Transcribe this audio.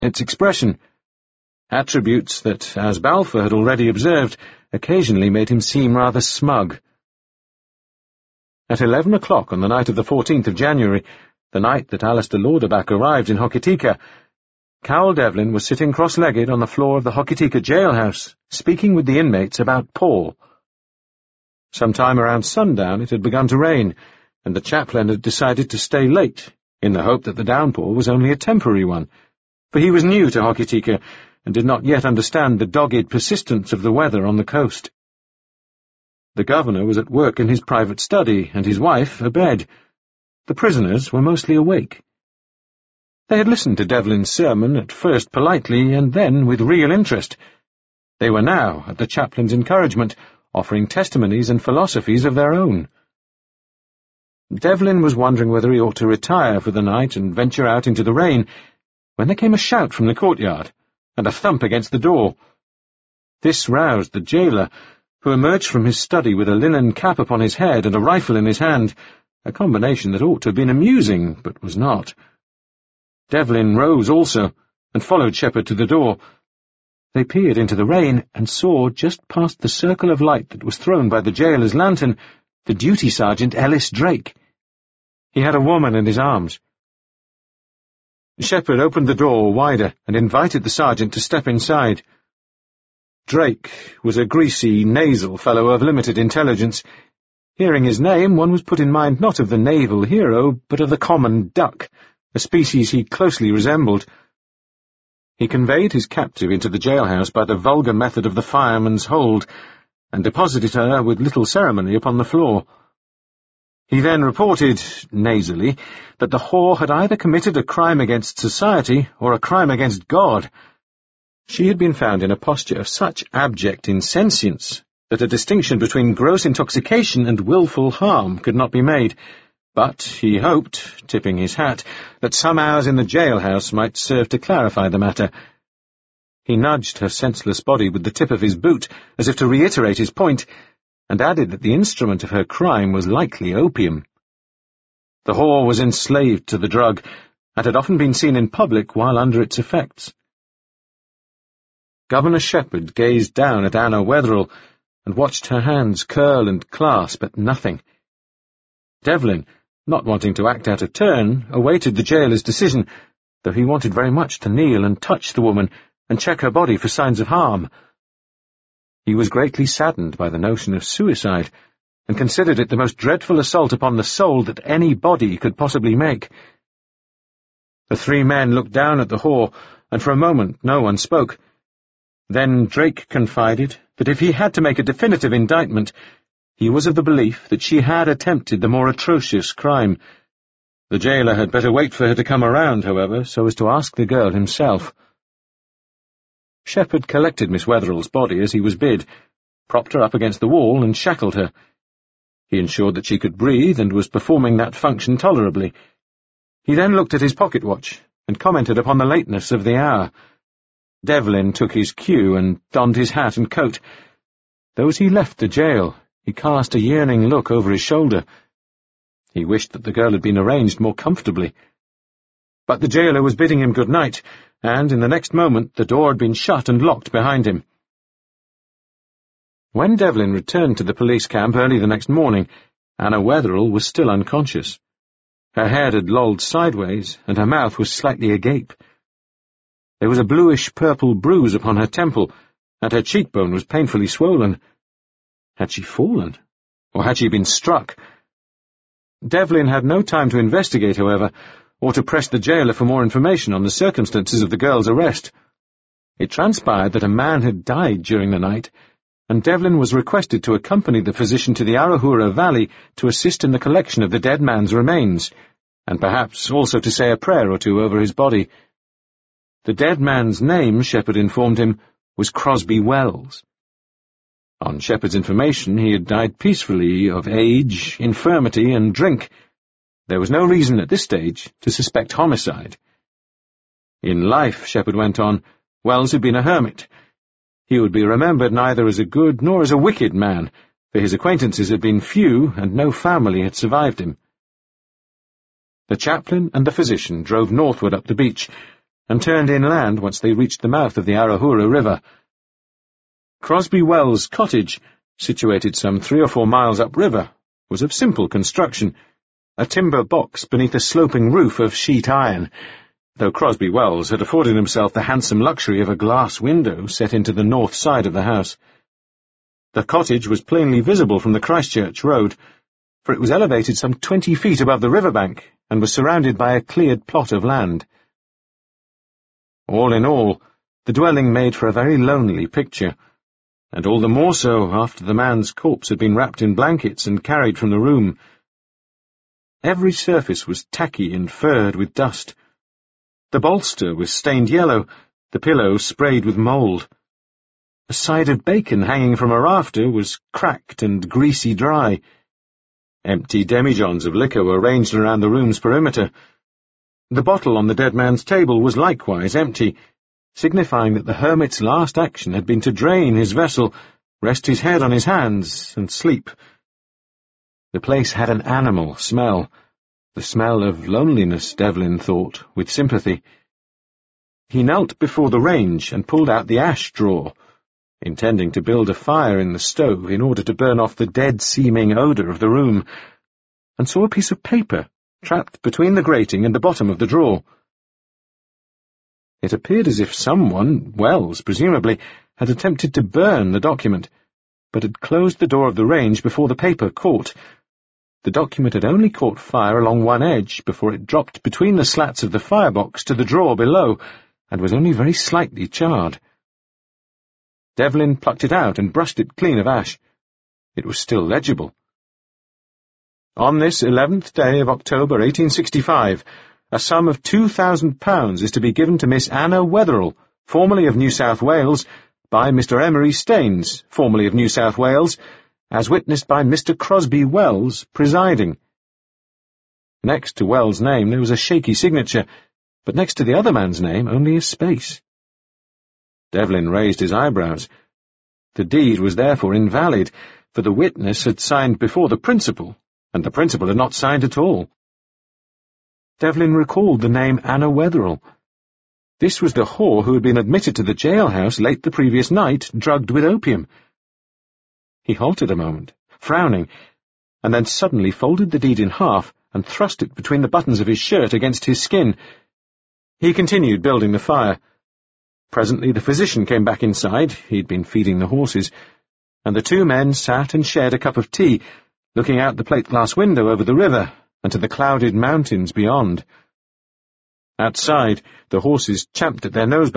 its expression, attributes that, as Balfour had already observed, occasionally made him seem rather smug. At 11 o'clock on the night of the 14th of January, the night that Alistair Lauderback arrived in Hokitika, Cowell Devlin was sitting cross-legged on the floor of the Hokitika jailhouse, speaking with the inmates about Paul. Sometime around sundown it had begun to rain, and the chaplain had decided to stay late, in the hope that the downpour was only a temporary one, for he was new to Hokitika and did not yet understand the dogged persistence of the weather on the coast. The governor was at work in his private study, and his wife abed. The prisoners were mostly awake. They had listened to Devlin's sermon, at first politely, and then with real interest. They were now, at the chaplain's encouragement, offering testimonies and philosophies of their own. Devlin was wondering whether he ought to retire for the night and venture out into the rain, when there came a shout from the courtyard, and a thump against the door. This roused the jailer, who emerged from his study with a linen cap upon his head and a rifle in his hand, a combination that ought to have been amusing, but was not. Devlin rose also, and followed Shepherd to the door. They peered into the rain, and saw, just past the circle of light that was thrown by the jailer's lantern, the duty sergeant Ellis Drake. He had a woman in his arms. Shepherd opened the door wider and invited the sergeant to step inside. Drake was a greasy, nasal fellow of limited intelligence. Hearing his name, one was put in mind not of the naval hero, but of the common duck, a species he closely resembled. He conveyed his captive into the jailhouse by the vulgar method of the fireman's hold, and deposited her with little ceremony upon the floor. He then reported, nasally, that the whore had either committed a crime against society or a crime against God. She had been found in a posture of such abject insentience that a distinction between gross intoxication and wilful harm could not be made, but he hoped, tipping his hat, that some hours in the jailhouse might serve to clarify the matter. He nudged her senseless body with the tip of his boot, as if to reiterate his point, and added that the instrument of her crime was likely opium. The whore was enslaved to the drug, and had often been seen in public while under its effects. Governor Shepherd gazed down at Anna Wetherell, and watched her hands curl and clasp at nothing. Devlin, not wanting to act out of turn, awaited the jailer's decision, though he wanted very much to kneel and touch the woman, and check her body for signs of harm. He was greatly saddened by the notion of suicide, and considered it the most dreadful assault upon the soul that any body could possibly make. The three men looked down at the whore, and for a moment no one spoke. Then Drake confided that if he had to make a definitive indictment, he was of the belief that she had attempted the more atrocious crime. The jailer had better wait for her to come around, however, so as to ask the girl himself. Shepherd collected Miss Wetherell's body as he was bid, propped her up against the wall, and shackled her. He ensured that she could breathe, and was performing that function tolerably. He then looked at his pocket-watch, and commented upon the lateness of the hour. Devlin took his cue, and donned his hat and coat. Though as he left the jail, he cast a yearning look over his shoulder. He wished that the girl had been arranged more comfortably. But the jailer was bidding him good night, and in the next moment the door had been shut and locked behind him. When Devlin returned to the police camp early the next morning, Anna Wetherell was still unconscious. Her head had lolled sideways, and her mouth was slightly agape. There was a bluish-purple bruise upon her temple, and her cheekbone was painfully swollen. Had she fallen? Or had she been struck? Devlin had no time to investigate, however, or to press the jailer for more information on the circumstances of the girl's arrest. It transpired that a man had died during the night, and Devlin was requested to accompany the physician to the Arahura Valley to assist in the collection of the dead man's remains, and perhaps also to say a prayer or two over his body. The dead man's name, Shepherd informed him, was Crosby Wells. On Shepherd's information, he had died peacefully of age, infirmity, and drink. There was no reason at this stage to suspect homicide. In life, Shepherd went on, Wells had been a hermit. He would be remembered neither as a good nor as a wicked man, for his acquaintances had been few, and no family had survived him. The chaplain and the physician drove northward up the beach, and turned inland once they reached the mouth of the Arahura River. Crosby Wells Cottage, situated some 3 or 4 miles upriver, was of simple construction, a timber box beneath a sloping roof of sheet iron, though Crosby Wells had afforded himself the handsome luxury of a glass window set into the north side of the house. The cottage was plainly visible from the Christchurch Road, for it was elevated some 20 feet above the riverbank and was surrounded by a cleared plot of land. All in all, the dwelling made for a very lonely picture, and all the more so after the man's corpse had been wrapped in blankets and carried from the room. Every surface was tacky and furred with dust. The bolster was stained yellow, the pillow sprayed with mould. A side of bacon hanging from a rafter was cracked and greasy dry. Empty demijohns of liquor were ranged around the room's perimeter. The bottle on the dead man's table was likewise empty, signifying that the hermit's last action had been to drain his vessel, rest his head on his hands, and sleep. The place had an animal smell, the smell of loneliness, Devlin thought, with sympathy. He knelt before the range and pulled out the ash drawer, intending to build a fire in the stove in order to burn off the dead-seeming odour of the room, and saw a piece of paper trapped between the grating and the bottom of the drawer. It appeared as if someone, Wells presumably, had attempted to burn the document, but had closed the door of the range before the paper caught. The document had only caught fire along one edge before it dropped between the slats of the firebox to the drawer below, and was only very slightly charred. Devlin plucked it out and brushed it clean of ash. It was still legible. On this 11th day of October 1865, a sum of £2,000 is to be given to Miss Anna Wetherell, formerly of New South Wales, by Mr. Emery Staines, formerly of New South Wales, as witnessed by Mr. Crosby Wells, presiding. Next to Wells' name there was a shaky signature, but next to the other man's name only a space. Devlin raised his eyebrows. The deed was therefore invalid, for the witness had signed before the principal, and the principal had not signed at all. Devlin recalled the name Anna Wetherell. This was the whore who had been admitted to the jailhouse late the previous night, drugged with opium. He halted a moment, frowning, and then suddenly folded the deed in half and thrust it between the buttons of his shirt against his skin. He continued building the fire. Presently the physician came back inside, he'd been feeding the horses, and the two men sat and shared a cup of tea, looking out the plate-glass window over the river and to the clouded mountains beyond. Outside, the horses champed at their nose